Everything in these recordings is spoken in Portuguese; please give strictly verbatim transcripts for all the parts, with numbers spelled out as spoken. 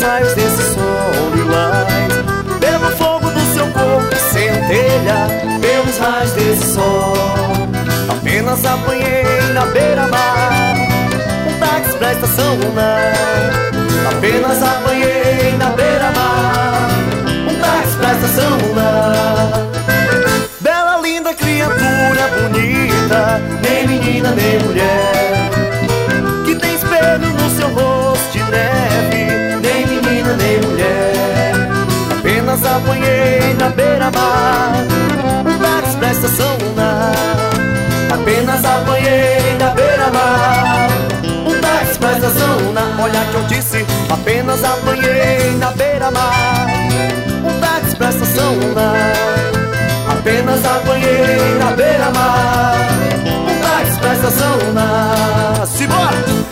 raios desse sol lilás, pelo fogo do seu corpo centelha, pelos raios desse sol. Apenas apanhei na beira-mar um táxi pra estação lunar. Apenas apanhei na beira-mar um táxi pra estação lunar. Bela, linda criatura bonita, nem menina nem mulher, que tem espelho no seu rosto de neve, nem menina nem mulher. Apenas apanhei na beira-mar um táxi pra estação lunar. Apenas apanhei na beira-mar um táxi pra estação lunar. Olha que eu disse, apenas apanhei na beira-mar um táxi pra estação lunar. Apenas apanhei na beira-mar um táxi pra estação lunar. Simbora!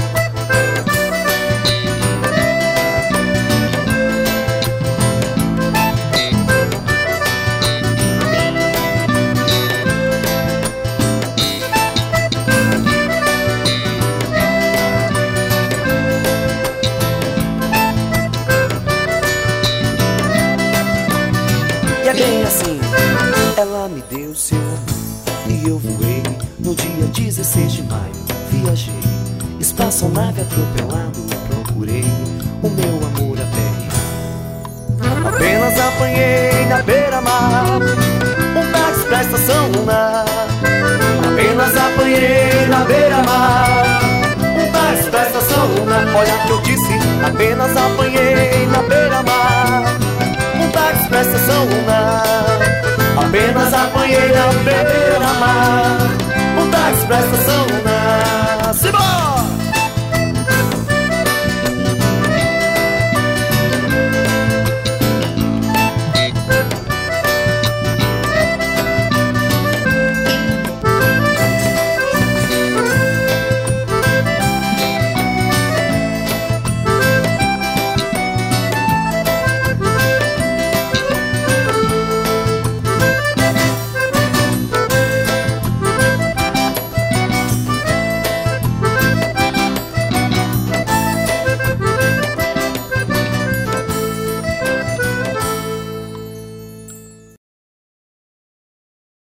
E é bem assim, ela me deu seu amor e eu voei no dia dezesseis de maio. Viajei, espaçonave atropelado, procurei o meu amor até. Apenas apanhei na beira-mar um táxi pra estação lunar. Apenas apanhei na beira-mar um táxi pra estação lunar. Olha que eu disse, apenas apanhei na beira-mar um táxi pra estação lunar. Apenas apanhei na beira-mar um táxi pra estação lunar. Simbora!